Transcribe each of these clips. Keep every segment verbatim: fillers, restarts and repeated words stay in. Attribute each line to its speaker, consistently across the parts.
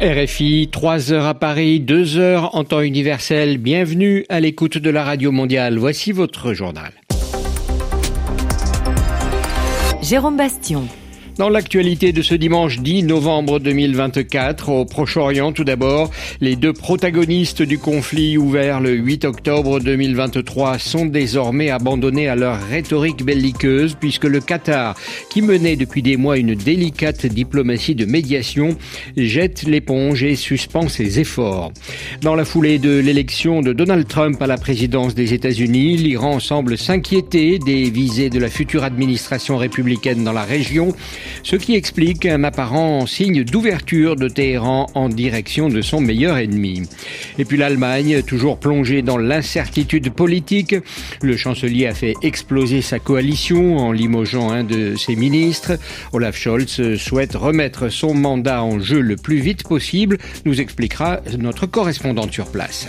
Speaker 1: R F I, trois heures à Paris, deux heures en temps universel. Bienvenue à l'écoute de la Radio Mondiale. Voici votre journal.
Speaker 2: Jérôme Bastion.
Speaker 1: Dans l'actualité de ce dimanche dix novembre deux mille vingt-quatre, au Proche-Orient tout d'abord, les deux protagonistes du conflit ouvert le huit octobre deux mille vingt-trois sont désormais abandonnés à leur rhétorique belliqueuse puisque le Qatar, qui menait depuis des mois une délicate diplomatie de médiation, jette l'éponge et suspend ses efforts. Dans la foulée de l'élection de Donald Trump à la présidence des États-Unis, l'Iran semble s'inquiéter des visées de la future administration républicaine dans la région, ce qui explique un apparent signe d'ouverture de Téhéran en direction de son meilleur ennemi. Et puis l'Allemagne, toujours plongée dans l'incertitude politique, le chancelier a fait exploser sa coalition en limogeant un de ses ministres. Olaf Scholz souhaite remettre son mandat en jeu le plus vite possible, nous expliquera notre correspondante sur place.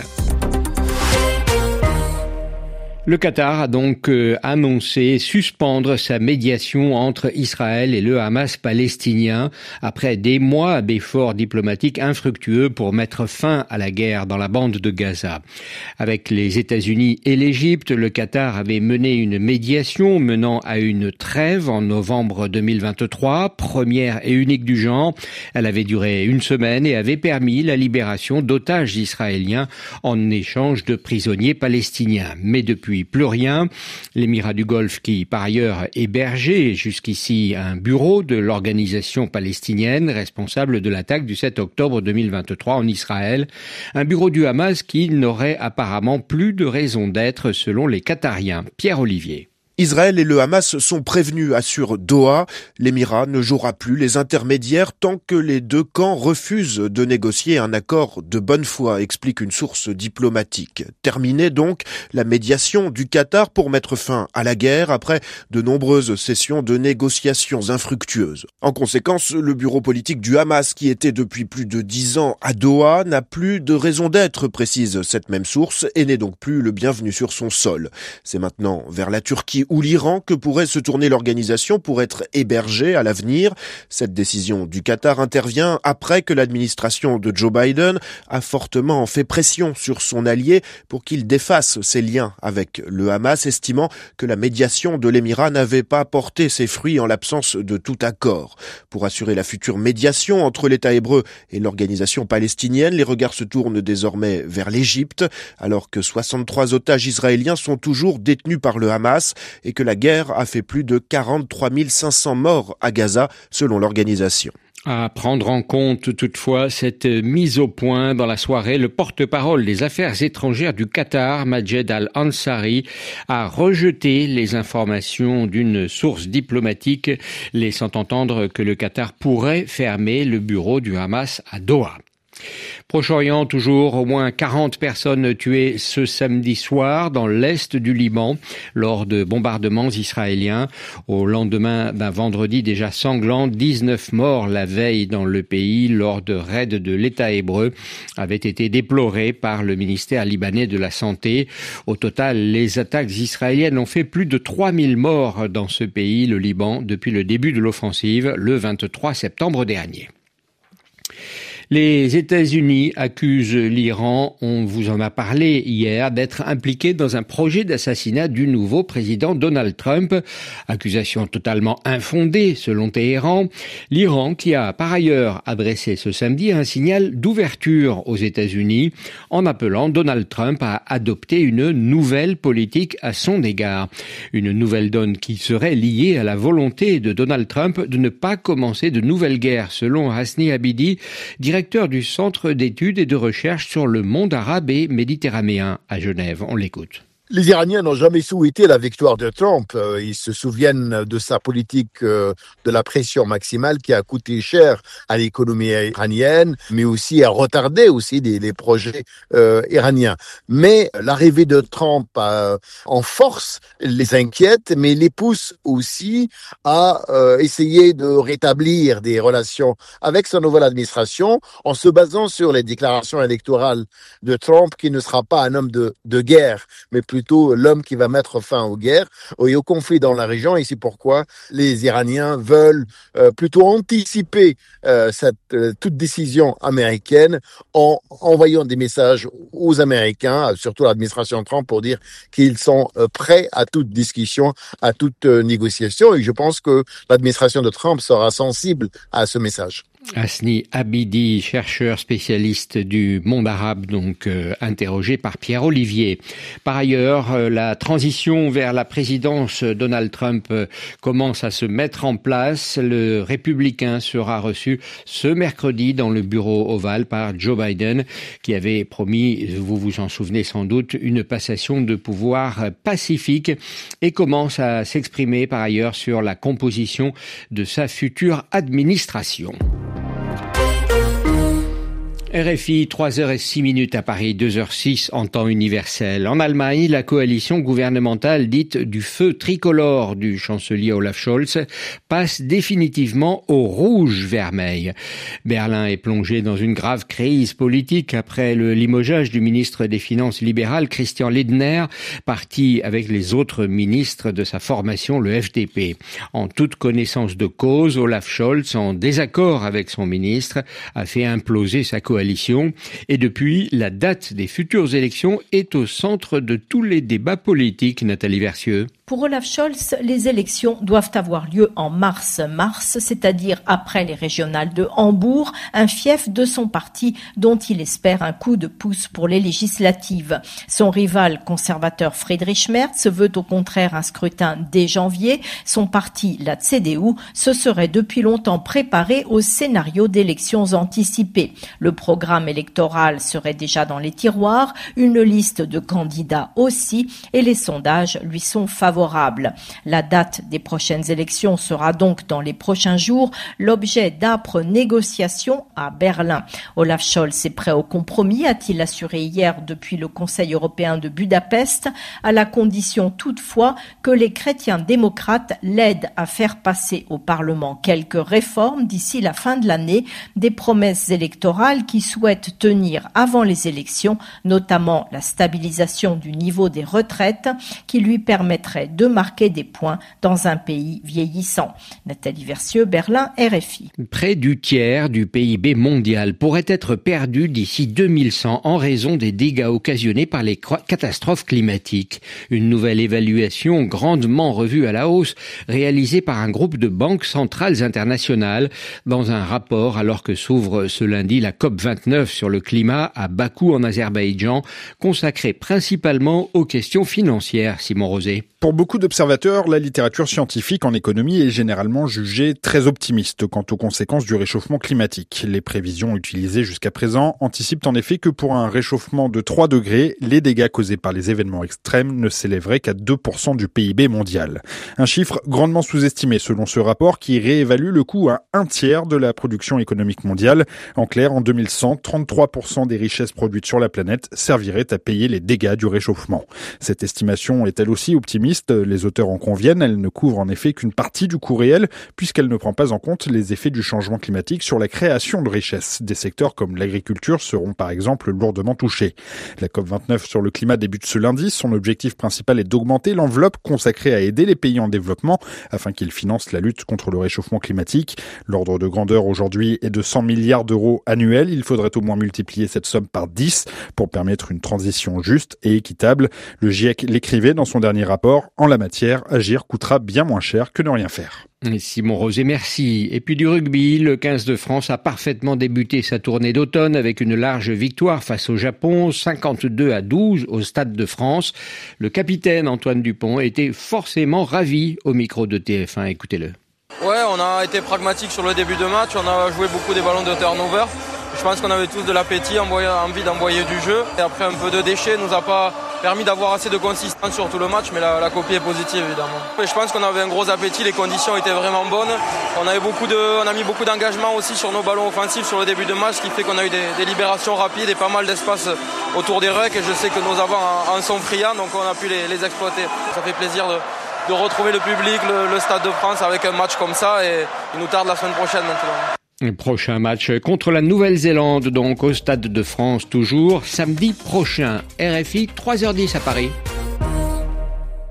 Speaker 1: Le Qatar a donc euh, annoncé suspendre sa médiation entre Israël et le Hamas palestinien après des mois d'efforts diplomatiques infructueux pour mettre fin à la guerre dans la bande de Gaza. Avec les États-Unis et l'Égypte, le Qatar avait mené une médiation menant à une trêve en novembre deux mille vingt-trois, première et unique du genre. Elle avait duré une semaine et avait permis la libération d'otages israéliens en échange de prisonniers palestiniens. Mais depuis plus rien. L'Émirat du Golfe, qui par ailleurs hébergeait jusqu'ici un bureau de l'organisation palestinienne responsable de l'attaque du sept octobre deux mille vingt-trois en Israël, un bureau du Hamas qui n'aurait apparemment plus de raison d'être selon les Qatariens. Pierre Olivier.
Speaker 3: Israël et le Hamas sont prévenus, assure Doha. L'Émirat ne jouera plus les intermédiaires tant que les deux camps refusent de négocier un accord de bonne foi, explique une source diplomatique. Terminée donc la médiation du Qatar pour mettre fin à la guerre après de nombreuses sessions de négociations infructueuses. En conséquence, le bureau politique du Hamas, qui était depuis plus de dix ans à Doha, n'a plus de raison d'être, précise cette même source, et n'est donc plus le bienvenu sur son sol. C'est maintenant vers la Turquie ou l'Iran que pourrait se tourner l'organisation pour être hébergée à l'avenir. Cette décision du Qatar intervient après que l'administration de Joe Biden a fortement fait pression sur son allié pour qu'il défasse ses liens avec le Hamas, estimant que la médiation de l'Émirat n'avait pas porté ses fruits en l'absence de tout accord. Pour assurer la future médiation entre l'État hébreu et l'organisation palestinienne, les regards se tournent désormais vers l'Égypte, alors que soixante-trois otages israéliens sont toujours détenus par le Hamas et que la guerre a fait plus de quarante-trois mille cinq cents morts à Gaza, selon l'organisation.
Speaker 1: À prendre en compte toutefois cette mise au point dans la soirée, le porte-parole des affaires étrangères du Qatar, Majed Al-Ansari, a rejeté les informations d'une source diplomatique laissant entendre que le Qatar pourrait fermer le bureau du Hamas à Doha. Proche-Orient toujours, au moins quarante personnes tuées ce samedi soir dans l'est du Liban lors de bombardements israéliens. Au lendemain d'un vendredi déjà sanglant, dix-neuf morts la veille dans le pays lors de raids de l'État hébreu avaient été déplorés par le ministère libanais de la Santé. Au total, les attaques israéliennes ont fait plus de trois mille morts dans ce pays, le Liban, depuis le début de l'offensive le vingt-trois septembre dernier. Les États-Unis accusent l'Iran, on vous en a parlé hier, d'être impliqué dans un projet d'assassinat du nouveau président Donald Trump. Accusation totalement infondée selon Téhéran. L'Iran qui a par ailleurs adressé ce samedi un signal d'ouverture aux États-Unis en appelant Donald Trump à adopter une nouvelle politique à son égard. Une nouvelle donne qui serait liée à la volonté de Donald Trump de ne pas commencer de nouvelles guerres selon Hasni Abidi, directeur directeur du Centre d'études et de recherche sur le monde arabe et méditerranéen à Genève. On l'écoute.
Speaker 4: Les Iraniens n'ont jamais souhaité la victoire de Trump. Ils se souviennent de sa politique de la pression maximale qui a coûté cher à l'économie iranienne, mais aussi a retardé aussi les, les projets euh, iraniens. Mais l'arrivée de Trump euh, en force les inquiète, mais les pousse aussi à euh, essayer de rétablir des relations avec sa nouvelle administration en se basant sur les déclarations électorales de Trump, qui ne sera pas un homme de, de guerre, mais plus plutôt l'homme qui va mettre fin aux guerres et aux conflits dans la région. Et c'est pourquoi les Iraniens veulent euh, plutôt anticiper euh, cette euh, toute décision américaine en envoyant des messages aux Américains, surtout à l'administration Trump, pour dire qu'ils sont euh, prêts à toute discussion, à toute euh, négociation. Et je pense que l'administration de Trump sera sensible à ce message.
Speaker 1: Hasni Abidi, chercheur spécialiste du monde arabe, donc euh, interrogé par Pierre Olivier. Par ailleurs, euh, la transition vers la présidence Donald Trump euh, commence à se mettre en place. Le républicain sera reçu ce mercredi dans le bureau ovale par Joe Biden, qui avait promis, vous vous en souvenez sans doute, une passation de pouvoir pacifique et commence à s'exprimer par ailleurs sur la composition de sa future administration. R F I, trois heures six minutes à Paris, deux heures six en temps universel. En Allemagne, la coalition gouvernementale dite du feu tricolore du chancelier Olaf Scholz passe définitivement au rouge-vermeil. Berlin est plongé dans une grave crise politique après le limogeage du ministre des Finances libéral Christian Lindner, parti avec les autres ministres de sa formation, le F D P. En toute connaissance de cause, Olaf Scholz, en désaccord avec son ministre, a fait imploser sa coalition. Et depuis, la date des futures élections est au centre de tous les débats politiques, Nathalie Versieux.
Speaker 5: Pour Olaf Scholz, les élections doivent avoir lieu en mars-mars, c'est-à-dire après les régionales de Hambourg, un fief de son parti dont il espère un coup de pouce pour les législatives. Son rival conservateur Friedrich Merz veut au contraire un scrutin dès janvier. Son parti, la C D U, se serait depuis longtemps préparé au scénario d'élections anticipées. Le programme électoral serait déjà dans les tiroirs, une liste de candidats aussi, et les sondages lui sont favorables. La date des prochaines élections sera donc dans les prochains jours l'objet d'âpres négociations à Berlin. Olaf Scholz est prêt au compromis, a-t-il assuré hier depuis le Conseil européen de Budapest, à la condition toutefois que les chrétiens démocrates l'aident à faire passer au Parlement quelques réformes d'ici la fin de l'année, des promesses électorales qui souhaitent tenir avant les élections, notamment la stabilisation du niveau des retraites qui lui permettrait de marquer des points dans un pays vieillissant. Nathalie Versieux, Berlin, R F I.
Speaker 1: Près du tiers du P I B mondial pourrait être perdu d'ici deux mille cent en raison des dégâts occasionnés par les catastrophes climatiques. Une nouvelle évaluation grandement revue à la hausse, réalisée par un groupe de banques centrales internationales dans un rapport alors que s'ouvre ce lundi la COP vingt-neuf sur le climat à Bakou en Azerbaïdjan, consacrée principalement aux questions financières. Simon Rosé.
Speaker 6: Pour beaucoup d'observateurs, la littérature scientifique en économie est généralement jugée très optimiste quant aux conséquences du réchauffement climatique. Les prévisions utilisées jusqu'à présent anticipent en effet que pour un réchauffement de trois degrés, les dégâts causés par les événements extrêmes ne s'élèveraient qu'à deux pour cent du P I B mondial. Un chiffre grandement sous-estimé selon ce rapport qui réévalue le coût à un tiers de la production économique mondiale. En clair, en deux mille cent, trente-trois pour cent des richesses produites sur la planète serviraient à payer les dégâts du réchauffement. Cette estimation est elle aussi optimiste. Les auteurs en conviennent, elle ne couvre en effet qu'une partie du coût réel puisqu'elle ne prend pas en compte les effets du changement climatique sur la création de richesses. Des secteurs comme l'agriculture seront par exemple lourdement touchés. La COP vingt-neuf sur le climat débute ce lundi. Son objectif principal est d'augmenter l'enveloppe consacrée à aider les pays en développement afin qu'ils financent la lutte contre le réchauffement climatique. L'ordre de grandeur aujourd'hui est de cent milliards d'euros annuels. Il faudrait au moins multiplier cette somme par dix pour permettre une transition juste et équitable. Le GIEC l'écrivait dans son dernier rapport. En la matière, agir coûtera bien moins cher que ne rien faire.
Speaker 1: Simon Rosé, merci. Et puis du rugby, le quinze de France a parfaitement débuté sa tournée d'automne avec une large victoire face au Japon, cinquante-deux à douze au Stade de France. Le capitaine Antoine Dupont était forcément ravi au micro de T F un. Écoutez-le.
Speaker 7: Ouais, on a été pragmatique sur le début de match, on a joué beaucoup des ballons de turnover. Je pense qu'on avait tous de l'appétit, envie d'envoyer du jeu. Et après, un peu de déchets nous a pas permis d'avoir assez de consistance sur tout le match, mais la, la copie est positive évidemment. Et je pense qu'on avait un gros appétit, les conditions étaient vraiment bonnes. On avait beaucoup de, on a mis beaucoup d'engagement aussi sur nos ballons offensifs sur le début de match, ce qui fait qu'on a eu des, des libérations rapides et pas mal d'espace autour des rucks. Et je sais que nos avants en, en sont friands, donc on a pu les, les exploiter. Ça fait plaisir de, de retrouver le public, le, le Stade de France avec un match comme ça, et il nous tarde la semaine prochaine maintenant.
Speaker 1: Le prochain match contre la Nouvelle-Zélande, donc au Stade de France toujours, samedi prochain. R F I, trois heures dix à Paris.